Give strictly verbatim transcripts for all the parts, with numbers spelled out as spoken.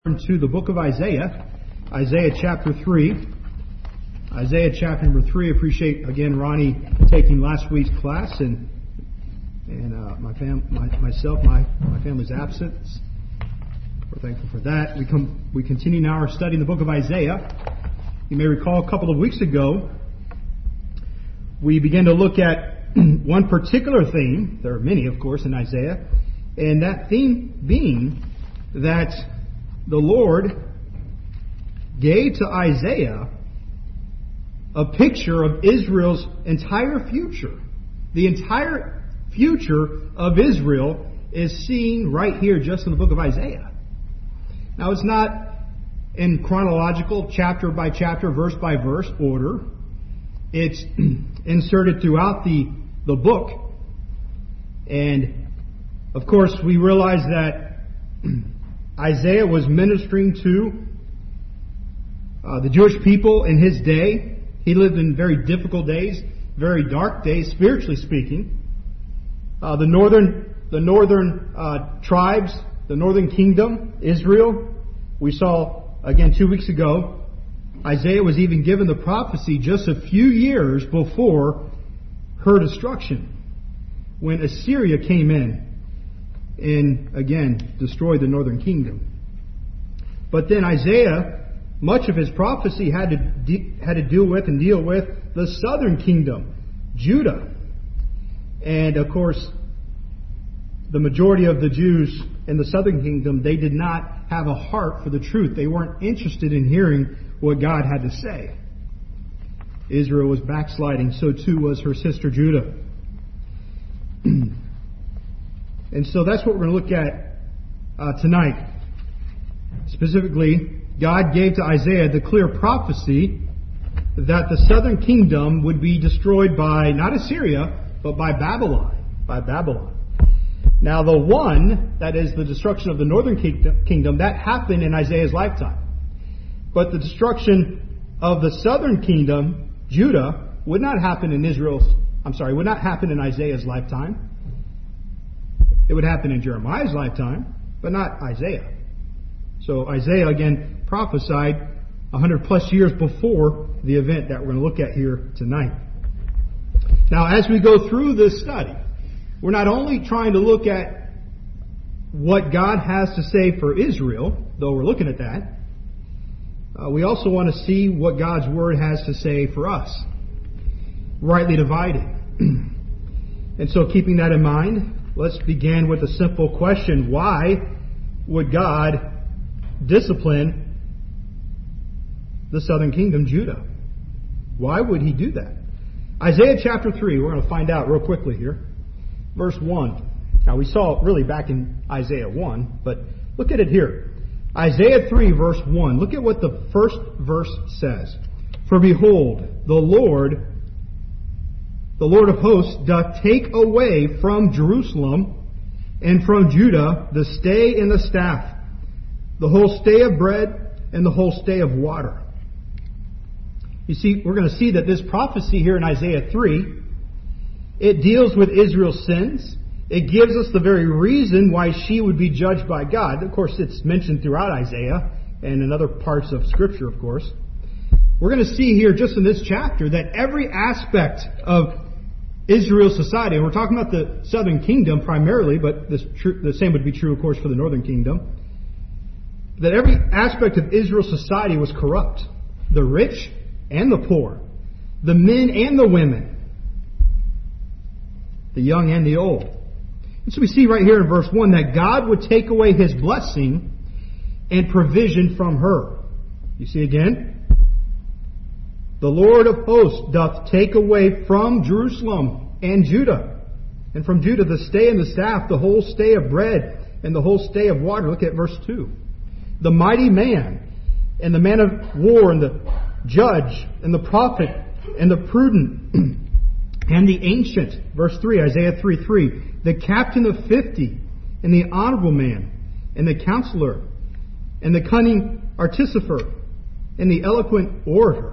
To the book of Isaiah, Isaiah chapter three. Isaiah chapter number three. Appreciate again Ronnie taking last week's class and and uh, my fam, my, myself, my my family's absence. We're thankful for that. We come we continue now our study in the book of Isaiah. You may recall a couple of weeks ago we began to look at one particular theme. There are many, of course, in Isaiah, and that theme being that the Lord gave to Isaiah a picture of Israel's entire future. The entire future of Israel is seen right here just in the book of Isaiah. Now, it's not in chronological, chapter by chapter, verse by verse order. It's inserted throughout the, the book. And, of course, we realize that Isaiah was ministering to uh, the Jewish people in his day. He lived in very difficult days, very dark days, spiritually speaking. Uh, the northern, the northern uh, tribes, the northern kingdom, Israel. We saw again two weeks ago. Isaiah was even given the prophecy just a few years before her destruction, when Assyria came in and again destroyed the northern kingdom. But then Isaiah, much of his prophecy had to de- had to deal with and deal with the southern kingdom, Judah. And of course, the majority of the Jews in the southern kingdom, they did not have a heart for the truth. They weren't interested in hearing what God had to say. Israel was backsliding, so too was her sister Judah. And so that's what we're going to look at uh, tonight. Specifically, God gave to Isaiah the clear prophecy that the southern kingdom would be destroyed by, not Assyria, but by Babylon. By Babylon. Now the one, that is the destruction of the northern kingdom, that happened in Isaiah's lifetime. But the destruction of the southern kingdom, Judah, would not happen in Israel's, I'm sorry, would not happen in Isaiah's lifetime. It would happen in Jeremiah's lifetime, but not Isaiah. So Isaiah, again, prophesied one hundred plus years before the event that we're going to look at here tonight. Now, as we go through this study, we're not only trying to look at what God has to say for Israel, though we're looking at that, uh, we also want to see what God's Word has to say for us, rightly divided. And so keeping that in mind, let's begin with a simple question. Why would God discipline the southern kingdom, Judah? Why would He do that? Isaiah chapter three, we're going to find out real quickly here. Verse one. Now we saw it really back in Isaiah one, but look at it here. Isaiah three verse one. Look at what the first verse says. For behold, the Lord... The Lord of hosts doth take away from Jerusalem and from Judah the stay and the staff, the whole stay of bread and the whole stay of water. You see, we're going to see that this prophecy here in Isaiah three, it deals with Israel's sins. It gives us the very reason why she would be judged by God. Of course, it's mentioned throughout Isaiah and in other parts of Scripture, of course. We're going to see here just in this chapter that every aspect of Israel's society, and we're talking about the southern kingdom primarily, but this tr- the same would be true, of course, for the northern kingdom, that every aspect of Israel's society was corrupt. The rich and the poor, the men and the women, the young and the old. And so we see right here in verse one that God would take away His blessing and provision from her. You see again? The Lord of hosts doth take away from Jerusalem and Judah, and from Judah the stay and the staff, the whole stay of bread and the whole stay of water. Look at verse two. The mighty man and the man of war and the judge and the prophet and the prudent and the ancient. Verse three, Isaiah three three. The captain of fifty and the honorable man and the counselor and the cunning artificer and the eloquent orator.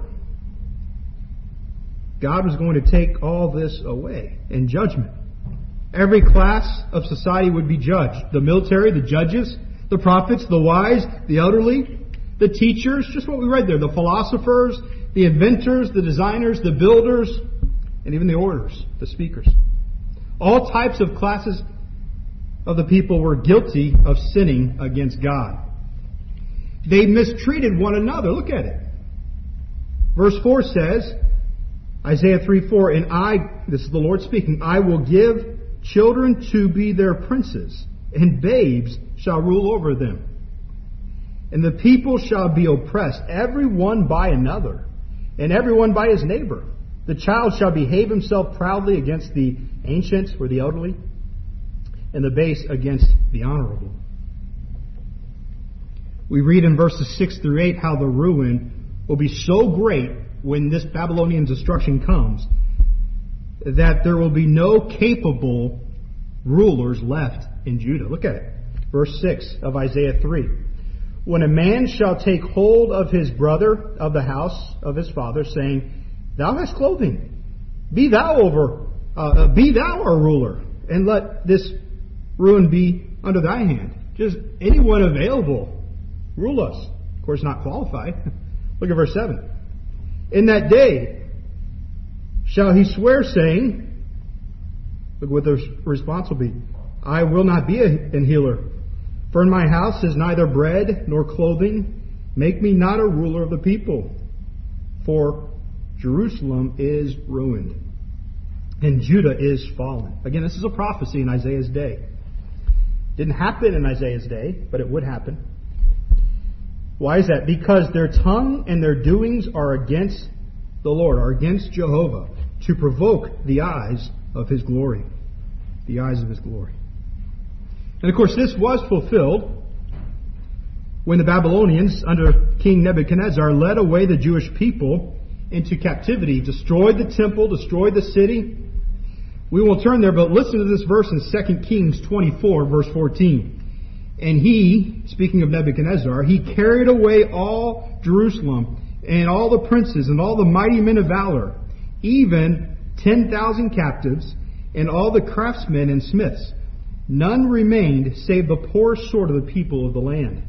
God was going to take all this away in judgment. Every class of society would be judged. The military, the judges, The prophets, the wise, the elderly, the teachers, just what we read there, the philosophers, the inventors, the designers, the builders, and even the orators, the speakers. All types of classes of the people were guilty of sinning against God. They mistreated one another. Look at it. Verse four says, Isaiah three four, and I, this is the Lord speaking, I will give children to be their princes, and babes shall rule over them. And the people shall be oppressed, every one by another, and every one by his neighbor. The child shall behave himself proudly against the ancients or the elderly, and the base against the honorable. We read in verses six through eight how the ruin will be so great when this Babylonian destruction comes that there will be no capable rulers left in Judah. Look at it. Verse six of Isaiah three. When a man shall take hold of his brother of the house of his father, saying, Thou hast clothing, be thou over, uh, be thou our ruler, and let this ruin be under thy hand. Just anyone available, rule us. Of course, not qualified. Look at verse seven. In that day shall he swear, saying, look what the response will be, I will not be an healer. For in my house is neither bread nor clothing. Make me not a ruler of the people. For Jerusalem is ruined, and Judah is fallen. Again, this is a prophecy in Isaiah's day. Didn't happen in Isaiah's day, but it would happen. Why is that? Because their tongue and their doings are against the Lord, are against Jehovah, to provoke the eyes of His glory. The eyes of His glory. And of course, this was fulfilled when the Babylonians, under King Nebuchadnezzar, led away the Jewish people into captivity, destroyed the temple, destroyed the city. We will turn there, but listen to this verse in Second Kings twenty-four, verse fourteen. And he, speaking of Nebuchadnezzar, he carried away all Jerusalem, and all the princes, and all the mighty men of valor, even ten thousand captives, and all the craftsmen and smiths. None remained save the poor sort of the people of the land.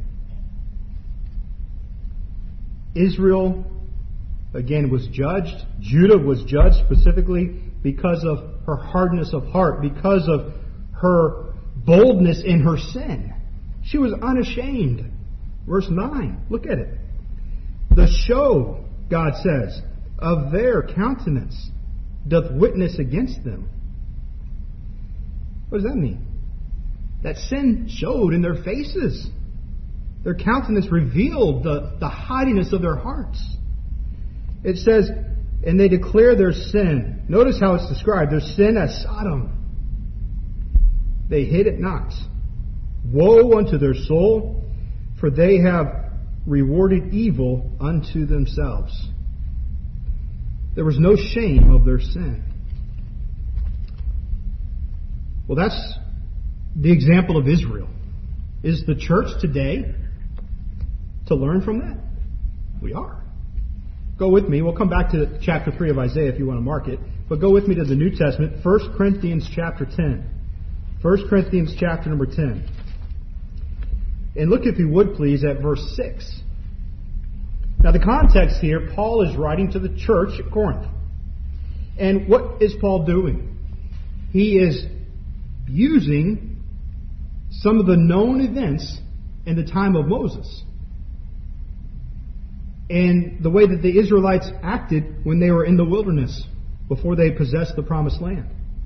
Israel, again, was judged. Judah was judged specifically because of her hardness of heart, because of her boldness in her sin. She was unashamed. Verse nine, look at it. The show, God says, of their countenance doth witness against them. What does that mean? That sin showed in their faces. Their countenance revealed the, the haughtiness of their hearts. It says, and they declare their sin. Notice how it's described. Their sin as Sodom. They hid it not. Woe unto their soul, for they have rewarded evil unto themselves. There was no shame of their sin. Well, that's the example of Israel. Is the church today to learn from that? We are. Go with me. We'll come back to chapter three of Isaiah if you want to mark it. But go with me to the New Testament, First Corinthians chapter ten. First Corinthians chapter number ten. And look, if you would please, at verse six. Now the context here, Paul is writing to the church at Corinth. And what is Paul doing? He is using some of the known events in the time of Moses, and the way that the Israelites acted when they were in the wilderness before they possessed the promised land.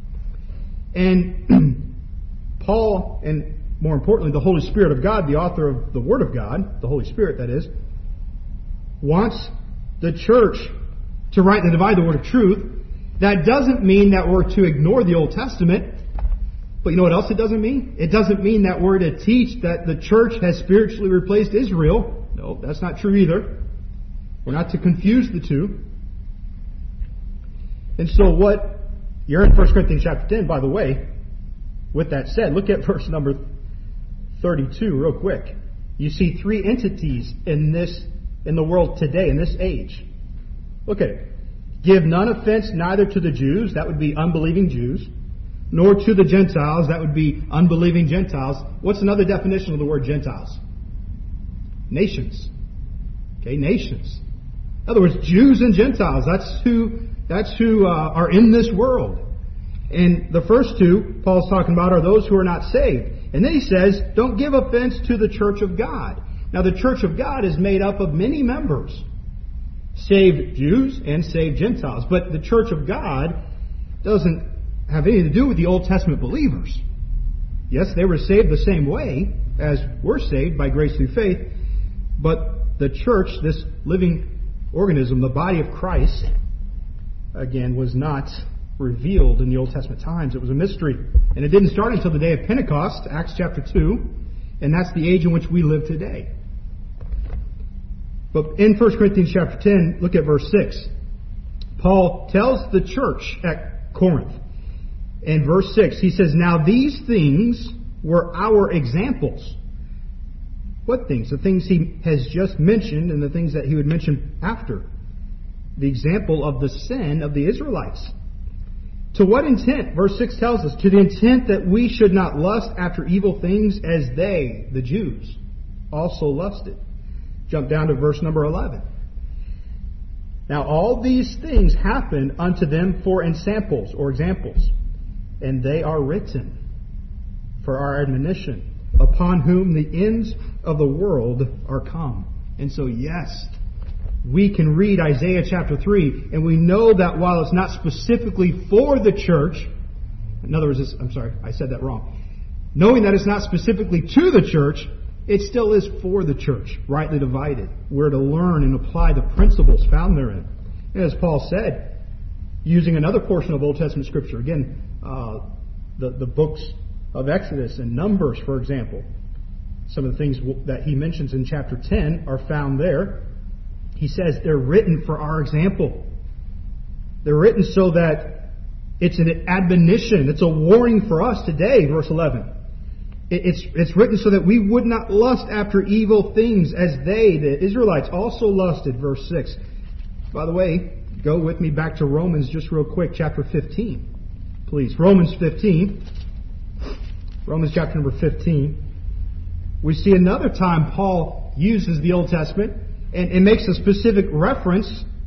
And Paul, and more importantly, the Holy Spirit of God, the author of the Word of God, the Holy Spirit that is, wants the church to rightly divide the Word of truth. That doesn't mean that we're to ignore the Old Testament. But you know what else it doesn't mean? It doesn't mean that we're to teach that the church has spiritually replaced Israel. No, that's not true either. We're not to confuse the two. And so what, you're in First Corinthians chapter ten, by the way. With that said, look at verse number thirty-two real quick. You see three entities in this, in the world today, in this age. Look at it. Give none offense neither to the Jews, that would be unbelieving Jews, nor to the Gentiles. That would be unbelieving Gentiles. What's another definition of the word Gentiles? Nations. Okay, nations. In other words, Jews and Gentiles. That's who, that's who uh, are in this world. And the first two Paul's talking about are those who are not saved. And then he says, don't give offense to the church of God. Now the church of God is made up of many members. Saved Jews and saved Gentiles. But the church of God doesn't have anything to do with the Old Testament believers. Yes, they were saved the same way as we're saved by grace through faith. But the church, this living organism, the body of Christ, again, was not revealed in the Old Testament times. It was a mystery. And it didn't start until the day of Pentecost, Acts chapter two. And that's the age in which we live today. But in First Corinthians chapter ten, look at verse six. Paul tells the church at Corinth, in verse six, he says, now these things were our examples. What things? The things he has just mentioned and the things that he would mention after. The example of the sin of the Israelites. To what intent? Verse six tells us, to the intent that we should not lust after evil things as they, the Jews, also lusted. Jump down to verse number eleven. Now all these things happen unto them for ensamples or examples, and they are written for our admonition, upon whom the ends of the world are come. And so yes, we can read Isaiah chapter three, and we know that while it's not specifically for the church, in other words, it's, I'm sorry, I said that wrong. Knowing that it's not specifically to the church, it still is for the church, rightly divided. We're to learn and apply the principles found therein. And as Paul said, using another portion of Old Testament Scripture, again, uh, the, the books of Exodus and Numbers, for example, some of the things that he mentions in chapter ten are found there. He says they're written for our example. They're written so that it's an admonition, it's a warning for us today, verse eleven. It's, it's written so that we would not lust after evil things as they, the Israelites, also lusted, verse six. By the way, go with me back to Romans just real quick, chapter fifteen. Please, Romans fifteen. Romans chapter number fifteen. We see another time Paul uses the Old Testament and, and makes a specific reference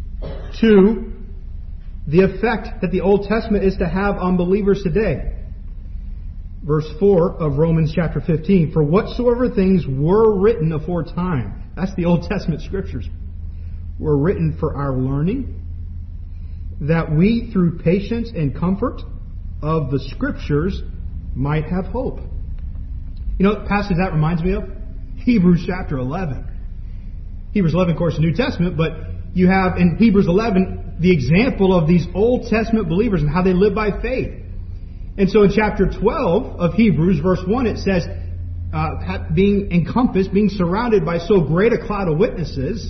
to the effect that the Old Testament is to have on believers today. Verse four of Romans chapter fifteen. For whatsoever things were written aforetime. That's the Old Testament scriptures. Were written for our learning, that we through patience and comfort of the scriptures might have hope. You know what passage that reminds me of? Hebrews chapter eleven. Hebrews eleven, of course, the New Testament, but you have in Hebrews eleven the example of these Old Testament believers and how they live by faith. And so in chapter twelve of Hebrews, verse one, it says, uh, being encompassed, being surrounded by so great a cloud of witnesses,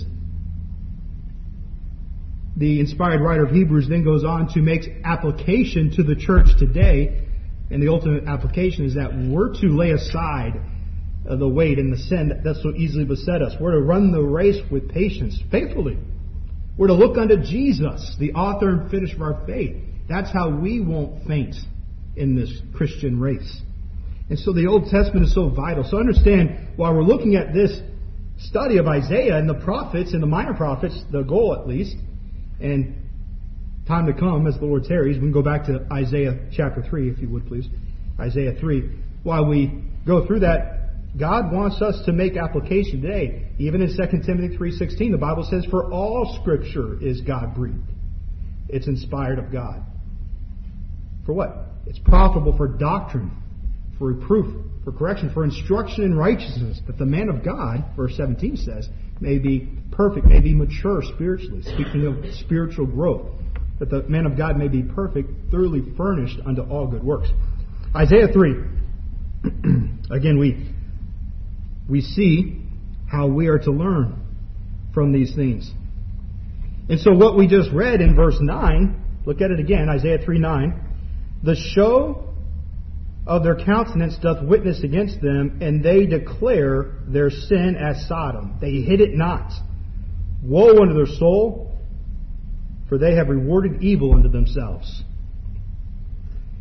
the inspired writer of Hebrews then goes on to make application to the church today. And the ultimate application is that we're to lay aside uh, the weight and the sin that so easily beset us. We're to run the race with patience, faithfully. We're to look unto Jesus, the author and finisher of our faith. That's how we won't faint in this Christian race. And so the Old Testament is so vital. So understand, while we're looking at this study of Isaiah and the prophets and the minor prophets, the goal at least, and time to come as the Lord tarries, we can go back to Isaiah chapter three, if you would please. Isaiah three. While we go through that, God wants us to make application today. Even in Second Timothy three sixteen, the Bible says, for all Scripture is God-breathed. It's inspired of God. For what? It's profitable for doctrine, for reproof, for correction, for instruction in righteousness, that the man of God, verse seventeen says, may be perfect, may be mature spiritually, speaking of spiritual growth, that the man of God may be perfect, thoroughly furnished unto all good works. Isaiah three. Again, we we see how we are to learn from these things. And so what we just read in verse nine, look at it again, Isaiah three nine. The show of their countenance doth witness against them, and they declare their sin as Sodom. They hid it not. Woe unto their soul, for they have rewarded evil unto themselves.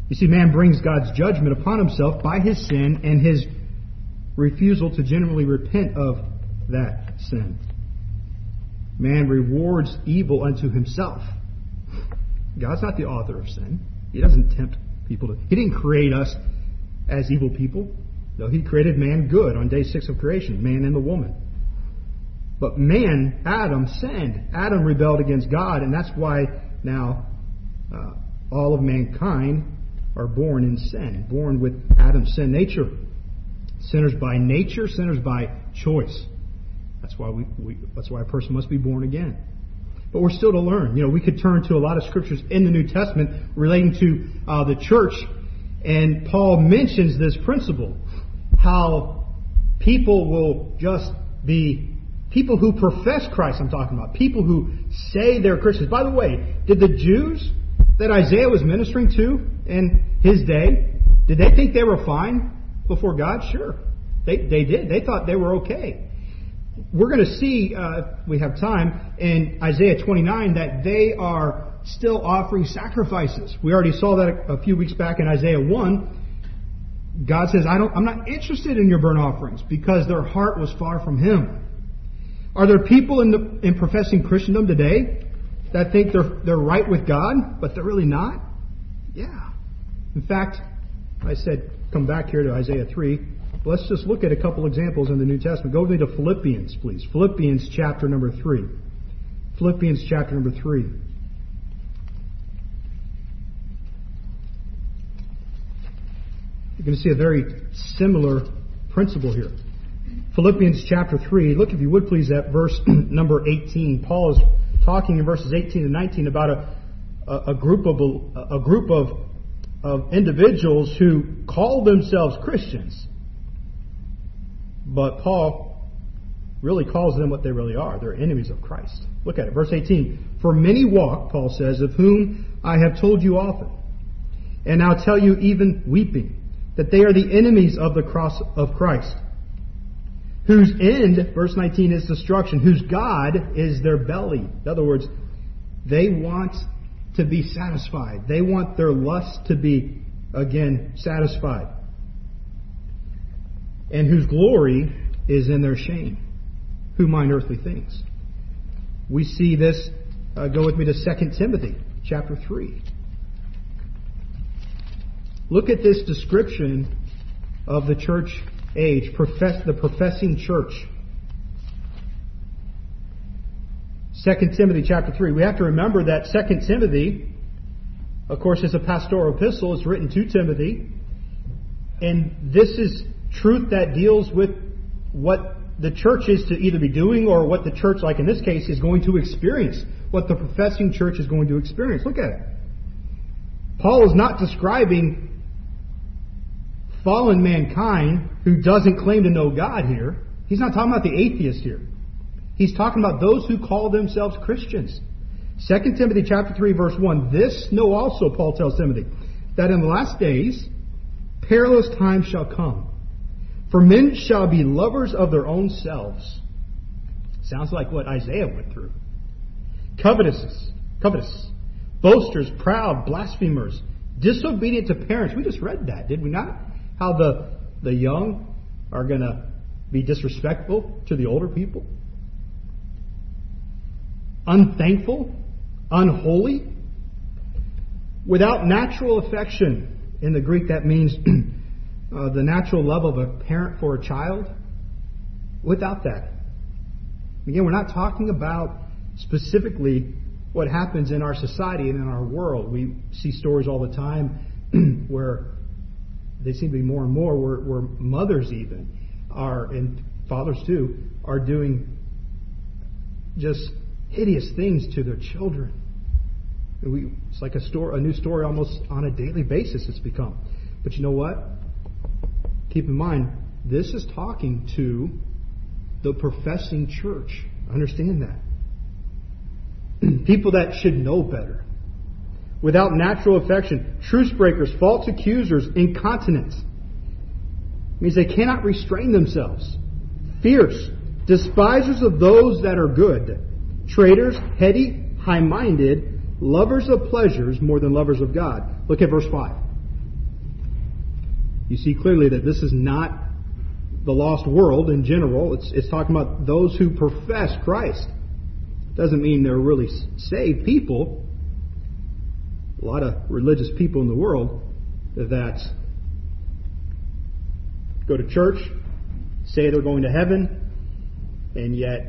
You see, man brings God's judgment upon himself by his sin and his refusal to genuinely repent of that sin. Man rewards evil unto himself. God's not the author of sin. He doesn't tempt people to... He didn't create us as evil people. No, He created man good on day six of creation, man and the woman. But man, Adam, sinned. Adam rebelled against God, and that's why now uh, all of mankind are born in sin, born with Adam's sin nature. Sinners by nature, sinners by choice. That's why we, we that's why a person must be born again. But we're still to learn. You know, we could turn to a lot of scriptures in the New Testament relating to uh, the church, and Paul mentions this principle: how people will just be people who profess Christ. I'm talking about people who say they're Christians. By the way, did the Jews that Isaiah was ministering to in his day, did they think they were fine before God? Sure, they they did. They thought they were okay. We're going to see, uh, if we have time, in Isaiah twenty-nine that they are still offering sacrifices. We already saw that a few weeks back in Isaiah one. God says, I don't, I'm not interested in your burnt offerings because their heart was far from Him. Are there people in the in professing Christendom today that think they're they're right with God, but they're really not? Yeah. In fact, I said, come back here to Isaiah three. Let's just look at a couple examples in the New Testament. Go with me to Philippians, please. Philippians chapter number three. Philippians chapter number three. You're going to see a very similar principle here. Philippians chapter three. Look, if you would please, at verse number eighteen. Paul is talking in verses eighteen and nineteen about a, a, a group of a, a group of, of individuals who call themselves Christians. But Paul really calls them what they really are. They're enemies of Christ. Look at it. Verse eighteen. For many walk, Paul says, of whom I have told you often, and now tell you even weeping, that they are the enemies of the cross of Christ, whose end, verse nineteen, is destruction, whose God is their belly. In other words, they want to be satisfied. They want their lust to be, again, satisfied. And whose glory is in their shame, who mind earthly things. We see this, uh, go with me to Second Timothy chapter three. Look at this description of the church age, profess, the professing church. Second Timothy chapter three. We have to remember that Second Timothy, of course, is a pastoral epistle. It's written to Timothy. And this is truth that deals with what the church is to either be doing or what the church, like in this case, is going to experience. What the professing church is going to experience. Look at it. Paul is not describing fallen mankind who doesn't claim to know God here. He's not talking about the atheist here. He's talking about those who call themselves Christians. Second Timothy chapter three, verse one. This know also, Paul tells Timothy, that in the last days perilous times shall come. For men shall be lovers of their own selves. Sounds like what Isaiah went through. Covetous, covetous, boasters, proud, blasphemers, disobedient to parents. We just read that, did we not? How the, the young are going to be disrespectful to the older people. Unthankful, unholy, without natural affection. In the Greek, that means uh, the natural love of a parent for a child. Without that. Again, we're not talking about specifically what happens in our society and in our world. We see stories all the time where they seem to be more and more where, where mothers even are, and fathers too, are doing just hideous things to their children. We, it's like a story, a new story almost on a daily basis it's become. But you know what? Keep in mind, this is talking to the professing church. Understand that. People that should know better. Without natural affection, truce breakers, false accusers, incontinent. Means they cannot restrain themselves. Fierce, despisers of those that are good. Traitors, heady, high-minded, lovers of pleasures more than lovers of God. Look at verse five. you see clearly that this is not the lost world in general. It's, it's talking about those who profess Christ. Doesn't mean they're really saved people. A lot of religious people in the world that go to church, say they're going to heaven, and yet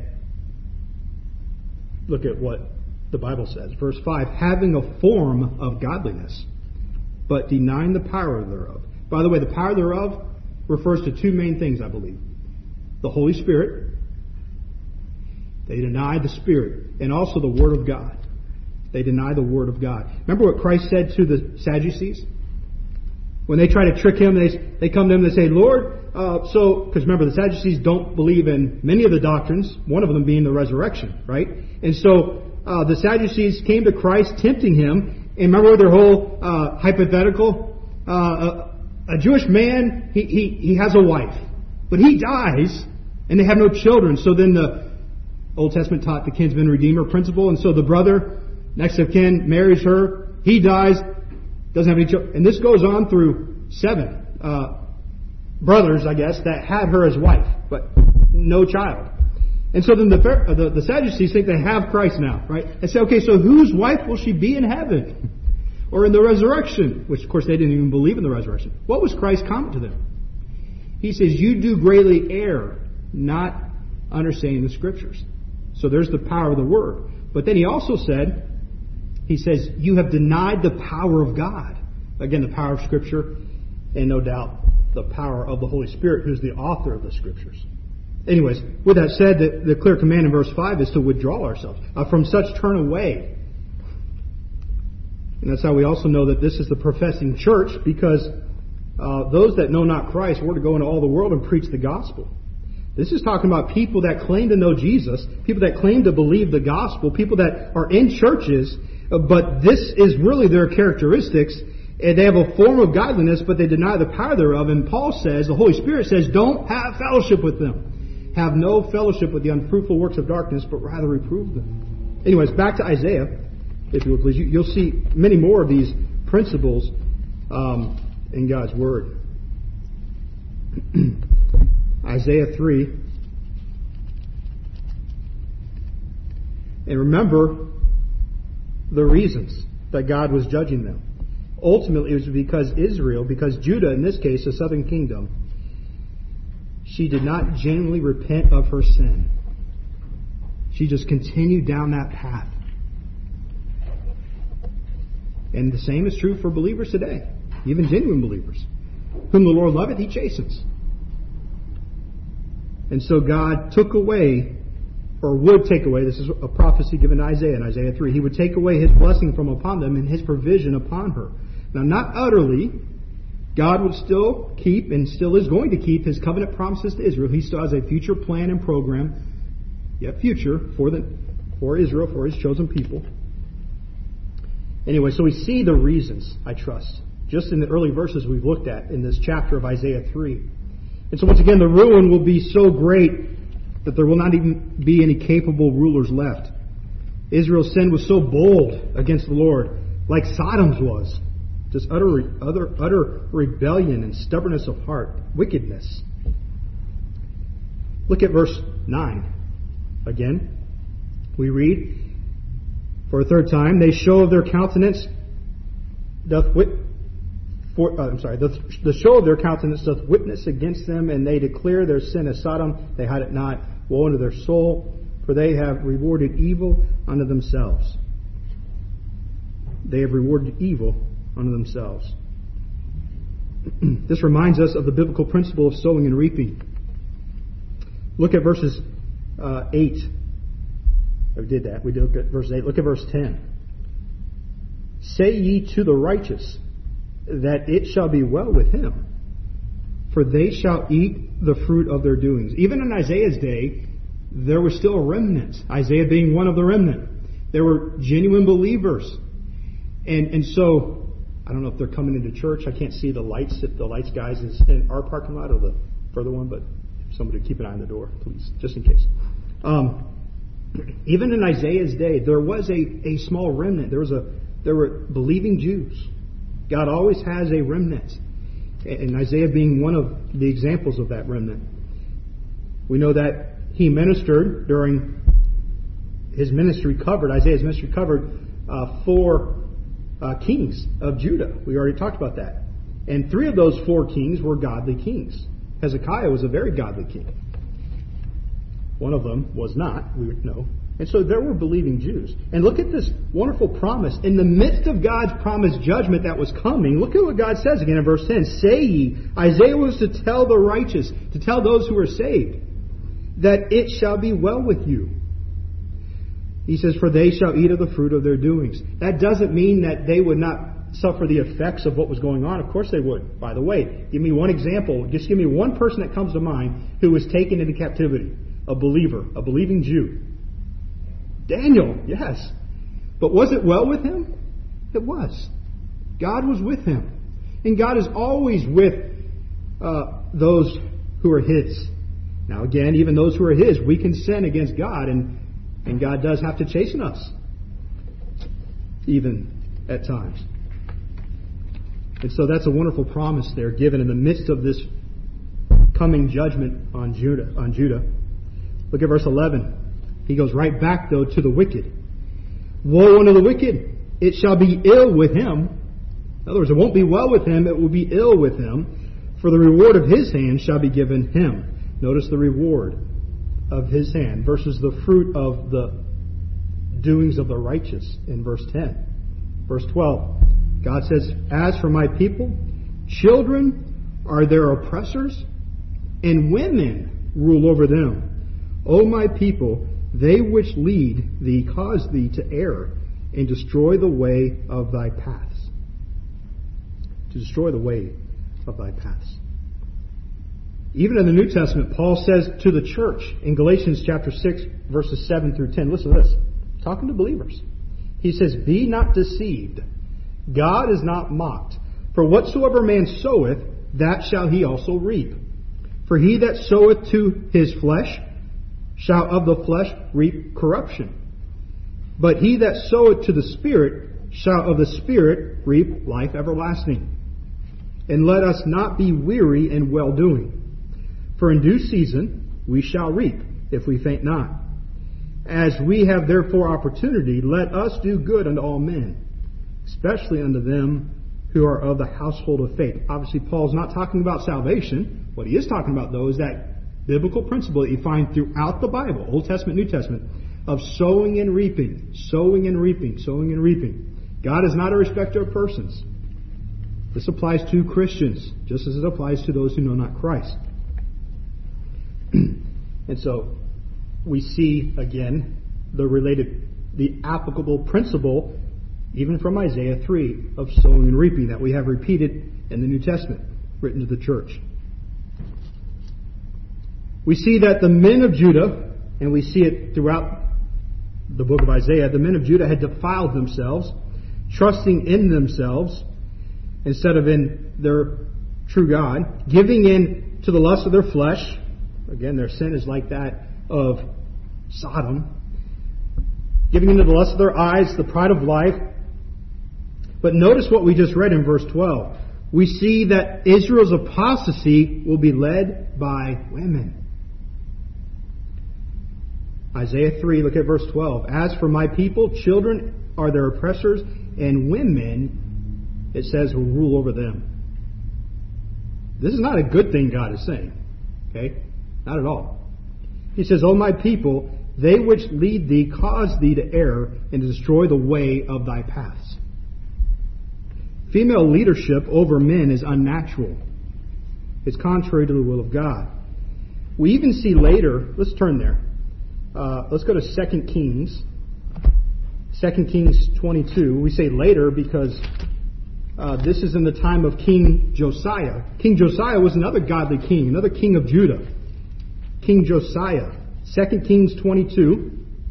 look at what the Bible says. Verse five, having a form of godliness, but denying the power thereof. By the way, the power thereof refers to two main things, I believe. The Holy Spirit. They deny the Spirit. And also the Word of God. They deny the Word of God. Remember what Christ said to the Sadducees? When they try to trick Him, they, they come to Him and they say, Lord, uh, so, because remember, the Sadducees don't believe in many of the doctrines, one of them being the resurrection, right? And so, uh, the Sadducees came to Christ tempting Him, and remember their whole uh, hypothetical? Uh, a, a Jewish man, he, he, he has a wife, but he dies, and they have no children. So then the Old Testament taught the kinsman redeemer principle, and so the brother next of kin marries her, he dies, doesn't have any children. And this goes on through seven uh, brothers, I guess, that had her as wife, but no child. And so then the, the, the Sadducees think they have Christ now, right? And say, okay, so whose wife will she be in heaven? Or in the resurrection? Which, of course, they didn't even believe in the resurrection. What was Christ's comment to them? He says, you do greatly err, not understanding the Scriptures. So there's the power of the Word. But then he also said, he says, you have denied the power of God. Again, the power of Scripture, and no doubt the power of the Holy Spirit, who's the author of the Scriptures. Anyways, with that said, the, the clear command in verse five is to withdraw ourselves. Uh, from such turn away. And that's how we also know that this is the professing church, because uh, those that know not Christ were to go into all the world and preach the gospel. This is talking about people that claim to know Jesus, people that claim to believe the gospel, people that are in churches, uh, but this is really their characteristics. And they have a form of godliness, but they deny the power thereof. And Paul says, the Holy Spirit says, don't have fellowship with them. Have no fellowship with the unfruitful works of darkness, but rather reprove them. Anyways, back to Isaiah, if you would please. You'll see many more of these principles um, in God's Word. Isaiah three. And remember the reasons that God was judging them. Ultimately, it was because Israel, because Judah, in this case, the southern kingdom, she did not genuinely repent of her sin. She just continued down that path. And the same is true for believers today, even genuine believers. Whom the Lord loveth, He chastens. And so God took away, or would take away, this is a prophecy given to Isaiah in Isaiah three, He would take away His blessing from upon them and His provision upon her. Now, not utterly. God would still keep, and still is going to keep, His covenant promises to Israel. He still has a future plan and program, yet future, for the for Israel, for His chosen people. Anyway, so we see the reasons, I trust, just in the early verses we've looked at in this chapter of Isaiah three. And so once again, the ruin will be so great that there will not even be any capable rulers left. Israel's sin was so bold against the Lord, like Sodom's was. Just utter, utter, utter rebellion and stubbornness of heart, wickedness. Look at verse nine. Again, we read, for a third time, they show of their countenance doth wit. For, uh, I'm sorry. The, the show of their countenance doth witness against them, and they declare their sin as Sodom. They hide it not. Woe unto their soul, for they have rewarded evil unto themselves. They have rewarded evil unto themselves. This reminds us of the biblical principle of sowing and reaping. Look at verses uh, eight. We did that. We did look at verse eight. Look at verse ten. Say ye to the righteous that it shall be well with him, for they shall eat the fruit of their doings. Even in Isaiah's day, there was still a remnant. Isaiah being one of the remnant. There were genuine believers. And and so, I don't know if they're coming into church. I can't see the lights. If the lights guys is in our parking lot or the further one, but somebody keep an eye on the door, please, just in case. Um, even in Isaiah's day, there was a, a small remnant. There was a there were believing Jews. God always has a remnant. And Isaiah being one of the examples of that remnant. We know that he ministered during his ministry covered, Isaiah's ministry covered uh, four uh, kings of Judah. We already talked about that. And three of those four kings were godly kings. Hezekiah was a very godly king. One of them was not, we would know. And so there were believing Jews. And look at this wonderful promise. In the midst of God's promised judgment that was coming, look at what God says again in verse ten. Say ye, Isaiah was to tell the righteous, to tell those who are saved, that it shall be well with you. He says, for they shall eat of the fruit of their doings. That doesn't mean that they would not suffer the effects of what was going on. Of course they would. By the way, give me one example. Just give me one person that comes to mind who was taken into captivity. A believer, a believing Jew. Daniel, yes. But was it well with him? It was. God was with him. And God is always with uh, those who are His. Now again, even those who are His, we can sin against God, and, and God does have to chasten us. Even at times. And so that's a wonderful promise there given in the midst of this coming judgment on Judah. On Judah. Look at verse eleven. He goes right back, though, to the wicked. Woe unto the wicked! It shall be ill with him. In other words, it won't be well with him, it will be ill with him. For the reward of his hand shall be given him. Notice the reward of his hand versus the fruit of the doings of the righteous in verse ten. Verse twelve. God says, as for my people, children are their oppressors, and women rule over them. O my people, they which lead thee cause thee to err, and destroy the way of thy paths. To destroy the way of thy paths. Even in the New Testament, Paul says to the church in Galatians chapter six, verses seven through ten, listen to this, talking to believers. He says, be not deceived. God is not mocked. For whatsoever man soweth, that shall he also reap. For he that soweth to his flesh shall of the flesh reap corruption. But he that soweth to the Spirit shall of the Spirit reap life everlasting. And let us not be weary in well-doing. For in due season we shall reap, if we faint not. As we have therefore opportunity, let us do good unto all men, especially unto them who are of the household of faith. Obviously, Paul's not talking about salvation. What he is talking about, though, is that biblical principle that you find throughout the Bible, Old Testament, New Testament, of sowing and reaping, sowing and reaping, sowing and reaping. God is not a respecter of persons. This applies to Christians, just as it applies to those who know not Christ. And so, we see, again, the related, the applicable principle, even from Isaiah three, of sowing and reaping, that we have repeated in the New Testament, written to the church. We see that the men of Judah, and we see it throughout the book of Isaiah, the men of Judah had defiled themselves, trusting in themselves instead of in their true God, giving in to the lust of their flesh. Again, their sin is like that of Sodom. Giving into the lust of their eyes, the pride of life. But notice what we just read in verse twelve. We see that Israel's apostasy will be led by women. Isaiah three, look at verse twelve. As for my people, children are their oppressors, and women, it says, will rule over them. This is not a good thing God is saying. Okay? Not at all. He says, O my people, they which lead thee cause thee to err and to destroy the way of thy paths. Female leadership over men is unnatural. It's contrary to the will of God. We even see later, let's turn there. Uh, let's go to Second Kings. Second Kings twenty-two. We say later because uh, this is in the time of King Josiah. King Josiah was another godly king, another king of Judah. King Josiah. Second Kings twenty-two.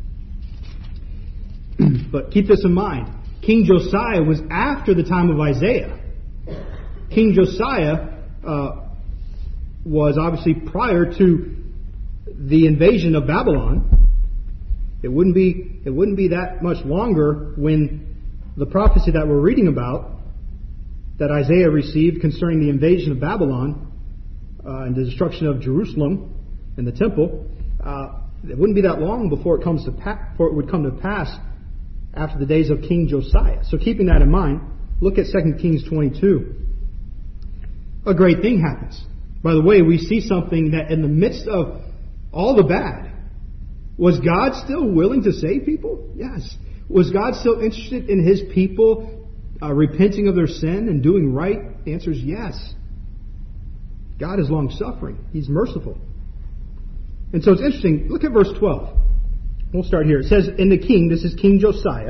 But keep this in mind. King Josiah was after the time of Isaiah. King Josiah uh, was obviously prior to the invasion of Babylon. It wouldn't be it wouldn't be that much longer when the prophecy that we're reading about that Isaiah received concerning the invasion of Babylon uh, and the destruction of Jerusalem and the temple, uh, it wouldn't be that long before it comes to pa- before it would come to pass after the days of King Josiah. So keeping that in mind, look at Second Kings twenty-two. A great thing happens. By the way, we see something that in the midst of all the bad, was God still willing to save people? Yes. Was God still interested in His people uh, repenting of their sin and doing right? The answer is yes. God is long-suffering. He's merciful. And so it's interesting. Look at verse twelve. We'll start here. It says, "In the king," this is King Josiah.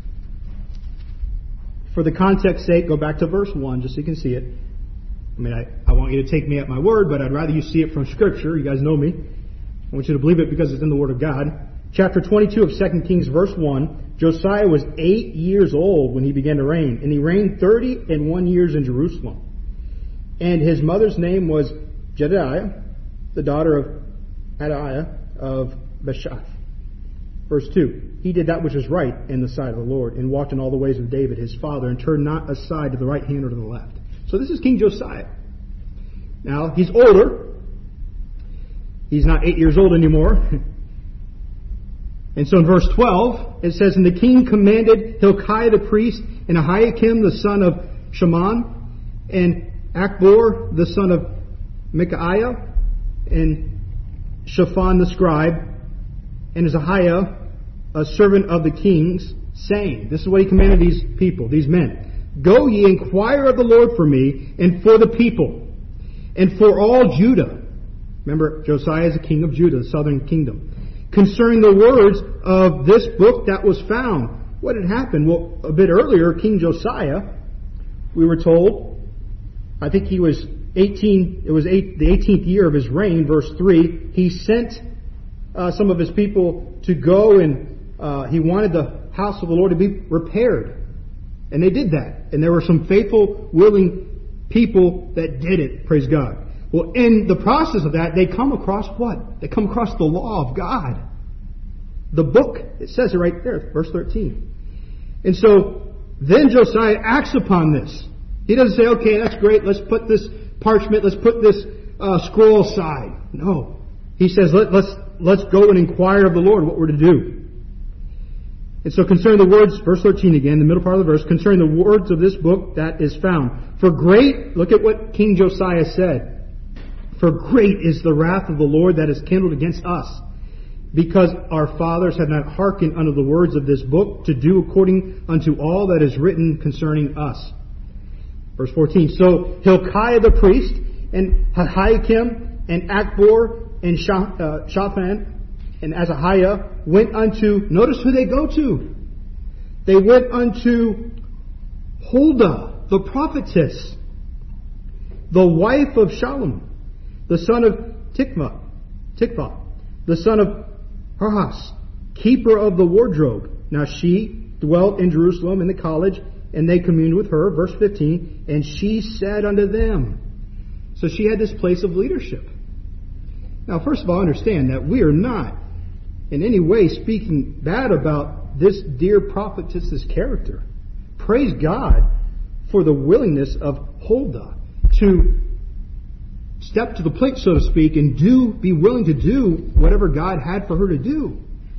For the context's sake, go back to verse one just so you can see it. I mean, I, I want you to take me at my word, but I'd rather you see it from Scripture. You guys know me. I want you to believe it because it's in the Word of God. Chapter twenty-two of Second Kings, verse one. Josiah was eight years old when he began to reign, and he reigned thirty and one years in Jerusalem. And his mother's name was Jedidiah, the daughter of Adaiah of Beshath. Verse two. He did that which is right in the sight of the Lord, and walked in all the ways of David his father, and turned not aside to the right hand or to the left. So this is King Josiah. Now, he's older. He's not eight years old anymore. And so in verse twelve, it says, "And the king commanded Hilkiah the priest, and Ahikam the son of Shaman, and Achbor the son of Micaiah, and Shaphan the scribe, and Ahaziah, a servant of the king's, saying," this is what he commanded these people, these men, "Go ye, inquire of the Lord for me, and for the people, and for all Judah." Remember, Josiah is the king of Judah, the southern kingdom. "Concerning the words of this book that was found." What had happened? Well, a bit earlier, King Josiah, we were told, I think he was eighteen, it was eight, the eighteenth year of his reign, verse three, he sent uh, some of his people to go and uh, he wanted the house of the Lord to be repaired. And they did that. And there were some faithful, willing people that did it, praise God. Well, in the process of that, they come across what? They come across the law of God. The book, it says it right there, verse thirteen. And so, then Josiah acts upon this. He doesn't say, okay, that's great, let's put this parchment, let's put this uh, scroll aside. No. He says, Let, let's, let's go and inquire of the Lord what we're to do. And so concerning the words, verse thirteen again, the middle part of the verse, "Concerning the words of this book that is found. For great," look at what King Josiah said, "For great is the wrath of the Lord that is kindled against us, because our fathers have not hearkened unto the words of this book, to do according unto all that is written concerning us." Verse fourteen, "So Hilkiah the priest, and Ahikam, and Achbor, and Shaphan, and Ahaziah went unto," notice who they go to. They went unto Huldah, the prophetess, the wife of Shallum, the son of Tikvah, Tikvah, the son of Harhas, keeper of the wardrobe. Now she dwelt in Jerusalem in the college, and they communed with her. Verse fifteen, "And she said unto them." So she had this place of leadership. Now, first of all, understand that we are not in any way speaking bad about this dear prophetess's character. Praise God for the willingness of Huldah to step to the plate, so to speak, and do be willing to do whatever God had for her to do.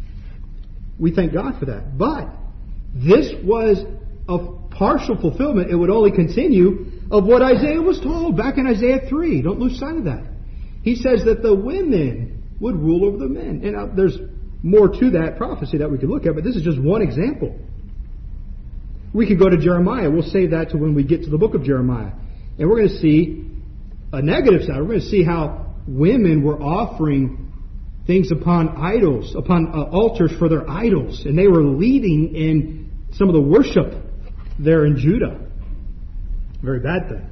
We thank God for that. But this was a partial fulfillment. It would only continue of what Isaiah was told back in Isaiah three. Don't lose sight of that. He says that the women would rule over the men. And uh, there's more to that prophecy that we could look at, but this is just one example. We could go to Jeremiah. We'll save that to when we get to the book of Jeremiah. And we're going to see a negative side. We're going to see how women were offering things upon idols, upon uh, altars for their idols. And they were leading in some of the worship there in Judah. Very bad thing.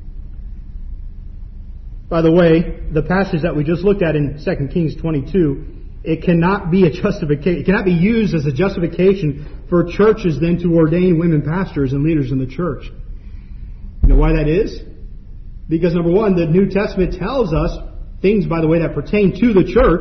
By the way, the passage that we just looked at in Second Kings twenty-two, it cannot be a justification. It cannot be used as a justification for churches then to ordain women pastors and leaders in the church. You know why that is? Because number one, the New Testament tells us things, by the way, that pertain to the church,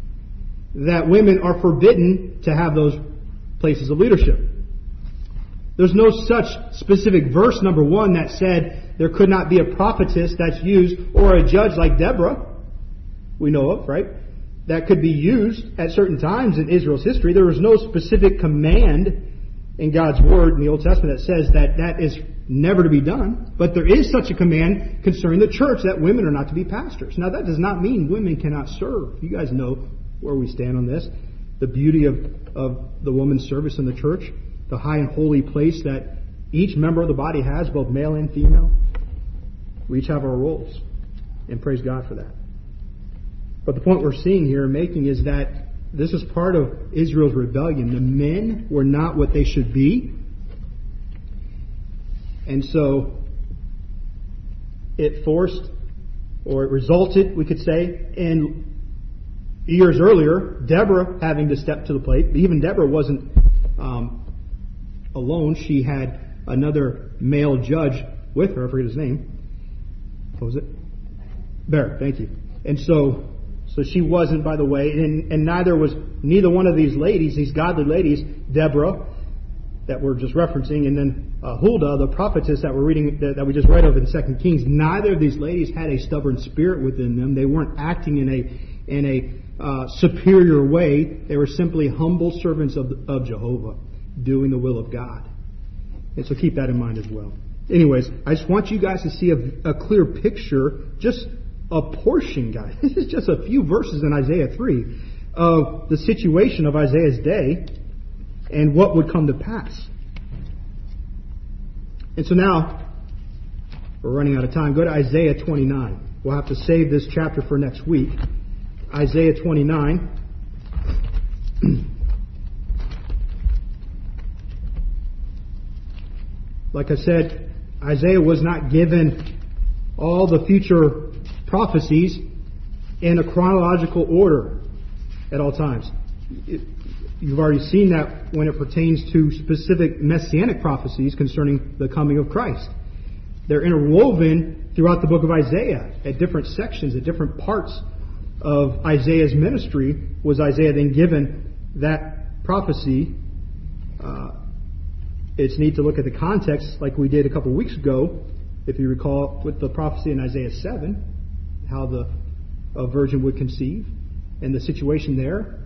that women are forbidden to have those places of leadership. There's no such specific verse, number one, that said there could not be a prophetess that's used, or a judge like Deborah, we know of, right? That could be used at certain times in Israel's history. There was no specific command in God's Word in the Old Testament that says that that is never to be done. But there is such a command concerning the church that women are not to be pastors. Now that does not mean women cannot serve. You guys know where we stand on this. The beauty of, of the woman's service in the church. The high and holy place that each member of the body has, both male and female. We each have our roles. And praise God for that. But the point we're seeing here and making is that this is part of Israel's rebellion. The men were not what they should be. And so it forced, or it resulted, we could say, in years earlier, Deborah having to step to the plate. But even Deborah wasn't um, alone. She had another male judge with her. I forget his name. What was it? Barak, thank you. And so So she wasn't, by the way, and, and neither was neither one of these ladies, these godly ladies, Deborah, that we're just referencing, and then uh, Huldah, the prophetess that we're reading, that, that we just read of in Second Kings. Neither of these ladies had a stubborn spirit within them. They weren't acting in a in a uh, superior way. They were simply humble servants of of Jehovah, doing the will of God. And so keep that in mind as well. Anyways, I just want you guys to see a, a clear picture, just a portion, guys. This is just a few verses in Isaiah three of the situation of Isaiah's day and what would come to pass. And so now, we're running out of time. Go to Isaiah twenty-nine. We'll have to save this chapter for next week. Isaiah twenty-nine. Like I said, Isaiah was not given all the future prophecies in a chronological order at all times. You've already seen that when it pertains to specific messianic prophecies concerning the coming of Christ. They're interwoven throughout the book of Isaiah at different sections, at different parts of Isaiah's ministry. Was Isaiah then given that prophecy? Uh, it's neat to look at the context like we did a couple of weeks ago, if you recall, with the prophecy in Isaiah seven, how the a virgin would conceive, and the situation there,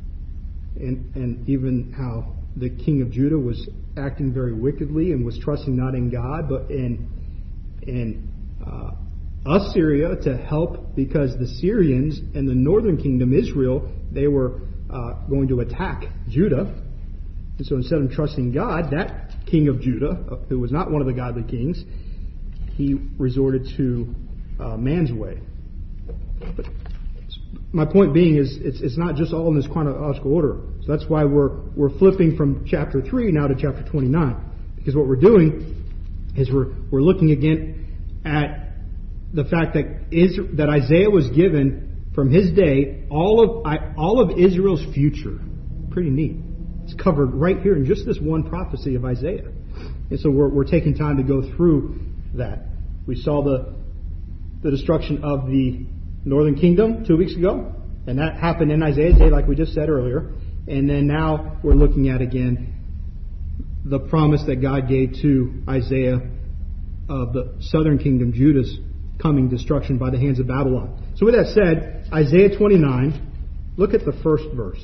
and and even how the king of Judah was acting very wickedly and was trusting not in God but in in uh, Assyria to help, because the Syrians and the northern kingdom, Israel, they were uh, going to attack Judah. And so instead of trusting God, that king of Judah, who was not one of the godly kings, he resorted to uh, man's way. But my point being is, it's, it's not just all in this chronological order. So that's why we're we're flipping from chapter three now to chapter twenty-nine, because what we're doing is we're we're looking again at the fact that is that Isaiah was given from his day all of I, all of Israel's future. Pretty neat. It's covered right here in just this one prophecy of Isaiah. And so we're we're taking time to go through that. We saw the the destruction of the northern kingdom two weeks ago, and that happened in Isaiah's day, like we just said earlier. And then now we're looking at again the promise that God gave to Isaiah of the southern kingdom, Judah's coming destruction by the hands of Babylon. So with that said, Isaiah twenty-nine, look at the first verse.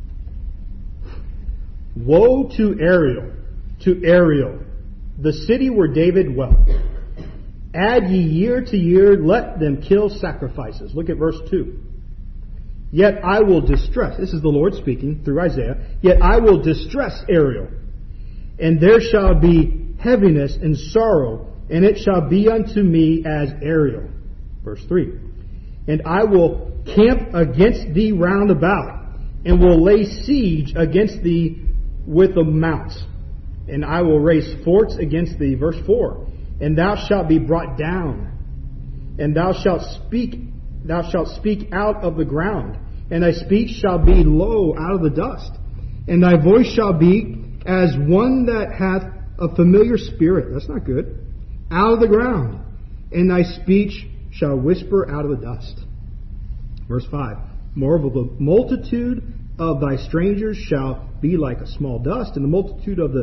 Woe to Ariel, to Ariel, the city where David dwelt. Add ye year to year, let them kill sacrifices. Look at verse two. Yet I will distress, this is the Lord speaking through Isaiah, yet I will distress Ariel, and there shall be heaviness and sorrow, and it shall be unto me as Ariel. Verse three. And I will camp against thee round about, and will lay siege against thee with the mounts, and I will raise forts against thee. Verse four. And thou shalt be brought down, and thou shalt speak, thou shalt speak out of the ground, and thy speech shall be low out of the dust, and thy voice shall be as one that hath a familiar spirit. That's not good. Out of the ground, and thy speech shall whisper out of the dust. Verse five. Moreover, the multitude of thy strangers shall be like a small dust, and the multitude of the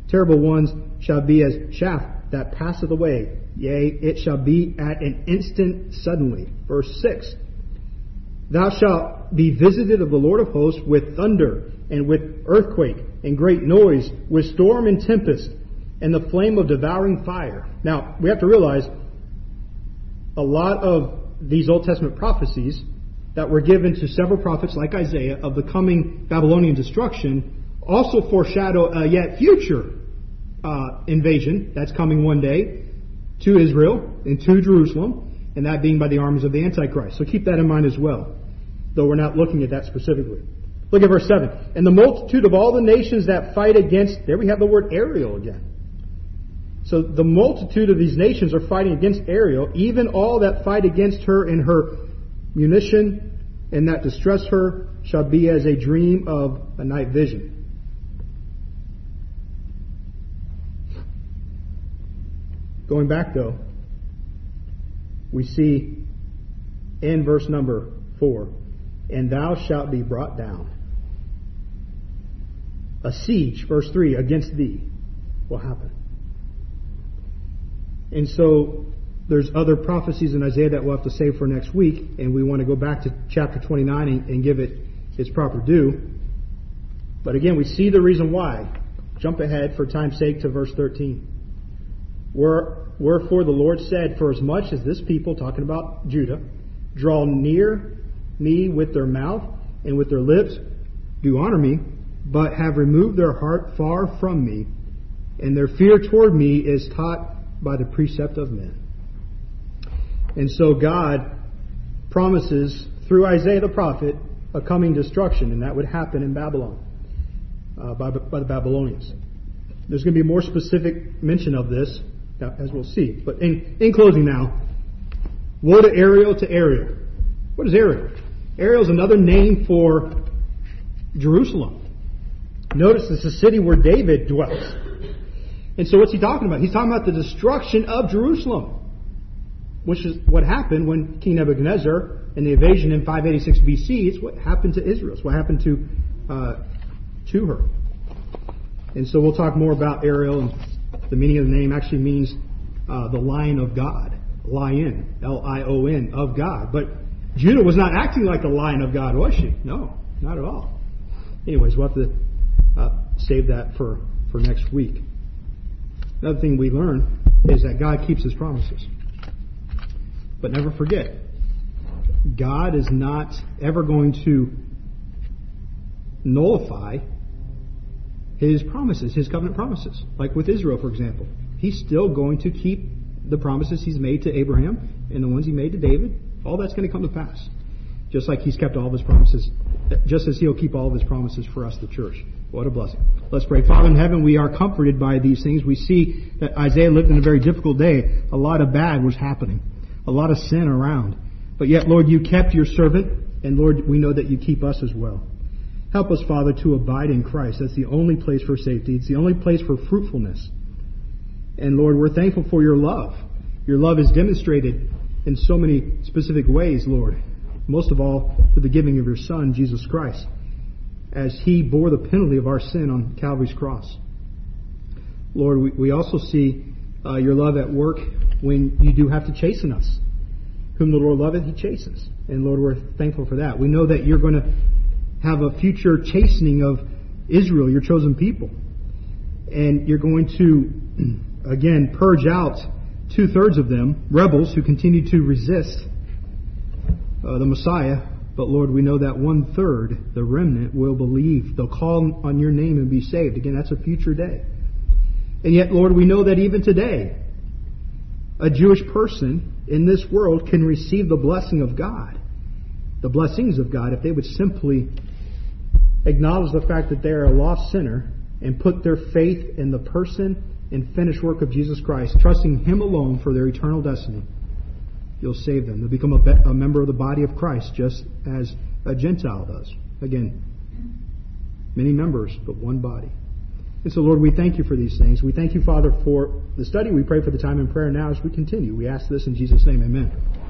terrible ones shall be as chaff that passeth away. Yea, it shall be at an instant suddenly. Verse six. Thou shalt be visited of the Lord of hosts with thunder, and with earthquake, and great noise, with storm and tempest, and the flame of devouring fire. Now, we have to realize a lot of these Old Testament prophecies that were given to several prophets like Isaiah of the coming Babylonian destruction also foreshadow a yet future uh, invasion that's coming one day to Israel and to Jerusalem, and that being by the armies of the Antichrist. So keep that in mind as well, though we're not looking at that specifically. Look at verse seven. And the multitude of all the nations that fight against, there we have the word Ariel again. So the multitude of these nations are fighting against Ariel, even all that fight against her in her munition, and that distress her shall be as a dream of a night vision. Going back though, we see in verse number four, and thou shalt be brought down. A siege, verse three, against thee will happen. And so there's other prophecies in Isaiah that we'll have to save for next week, and we want to go back to chapter twenty-nine and, and give it its proper due. But again, we see the reason why. Jump ahead for time's sake to verse thirteen. Wherefore the Lord said, for as much as this people, talking about Judah, draw near me with their mouth and with their lips, do honor me, but have removed their heart far from me, and their fear toward me is taught by the precept of men. And so God promises through Isaiah the prophet a coming destruction, and that would happen in Babylon uh, by, by the Babylonians. There's going to be more specific mention of this, as we'll see. But in, in closing now, woe to Ariel to Ariel. What is Ariel? Ariel is another name for Jerusalem. Notice it's the city where David dwells. And so what's he talking about? He's talking about the destruction of Jerusalem, which is what happened when King Nebuchadnezzar and the invasion in five eighty-six B C. It's what happened to Israel. It's what happened to uh, to her. And so we'll talk more about Ariel, and the meaning of the name actually means uh, the lion of God. Lion, L I O N, of God. But Judah was not acting like the lion of God, was she? No, not at all. Anyways, we'll have to uh, save that for, for next week. Another thing we learn is that God keeps His promises. But never forget, God is not ever going to nullify His promises, His covenant promises. Like with Israel, for example. He's still going to keep the promises He's made to Abraham and the ones He made to David. All that's going to come to pass. Just like He's kept all of His promises, just as He'll keep all of His promises for us, the church. What a blessing. Let's pray. Father in heaven, we are comforted by these things. We see that Isaiah lived in a very difficult day. A lot of bad was happening. A lot of sin around. But yet, Lord, You kept Your servant. And Lord, we know that You keep us as well. Help us, Father, to abide in Christ. That's the only place for safety. It's the only place for fruitfulness. And Lord, we're thankful for Your love. Your love is demonstrated in so many specific ways, Lord. Most of all, through the giving of Your Son, Jesus Christ, as He bore the penalty of our sin on Calvary's cross. Lord, we, we also see uh, Your love at work when You do have to chasten us. Whom the Lord loveth, He chastens. And Lord, we're thankful for that. We know that You're going to have a future chastening of Israel, Your chosen people. And You're going to, again, purge out two-thirds of them, rebels who continue to resist uh, the Messiah. But Lord, we know that one-third, the remnant, will believe. They'll call on Your name and be saved. Again, that's a future day. And yet, Lord, we know that even today, a Jewish person in this world can receive the blessing of God, the blessings of God, if they would simply acknowledge the fact that they are a lost sinner and put their faith in the person and finished work of Jesus Christ, trusting Him alone for their eternal destiny. You'll save them. They'll become a, be- a member of the body of Christ, just as a Gentile does. Again, many members, but one body. And so, Lord, we thank You for these things. We thank You, Father, for the study. We pray for the time in prayer now as we continue. We ask this in Jesus' name. Amen.